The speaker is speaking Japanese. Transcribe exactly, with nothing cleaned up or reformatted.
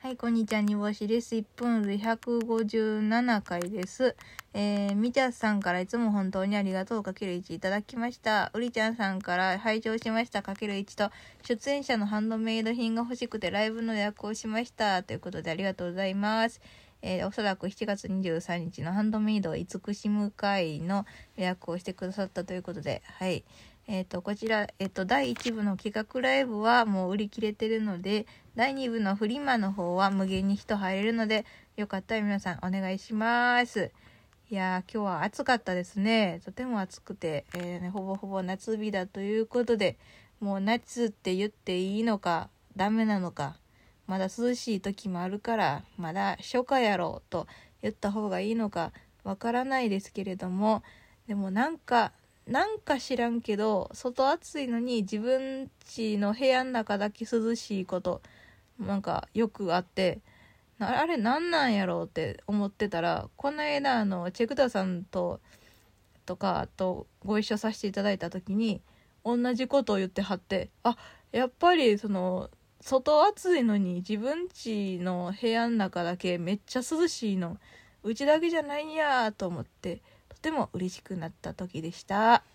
はい、こんにちは、煮干しです。いっぷんでひゃくごじゅうななかいです。えー、みちゃさんからいつも本当にありがとうかけるいちいただきました。うりちゃんさんから拝聴しましたかけるいちと、出演者のハンドメイド品が欲しくてライブの予約をしました。ということでありがとうございます。えー、おそらくしちがつにじゅうさんにちのハンドメイド慈しむ会の予約をしてくださったということで、はい。えっと、こちら、えっと、だいいちぶの企画ライブはもう売り切れてるので、だいにぶのフリマの方は無限に人入れるので、よかったら皆さんお願いします。いやー、今日は暑かったですね。とても暑くて、えーね、ほぼほぼ夏日だということで、もう夏って言っていいのか、ダメなのか、まだ涼しい時もあるから、まだ初夏やろうと言った方がいいのか、わからないですけれども、でもなんか、なんか知らんけど、外暑いのに自分家の部屋の中だけ涼しいこと、なんかよくあって、あれなんなんやろうって思ってたら、この間あのチェクダさんととかとご一緒させていただいた時に同じことを言ってはって、あ、やっぱりその外暑いのに自分家の部屋の中だけめっちゃ涼しいの、うちだけじゃないんやと思って、とても嬉しくなった時でした。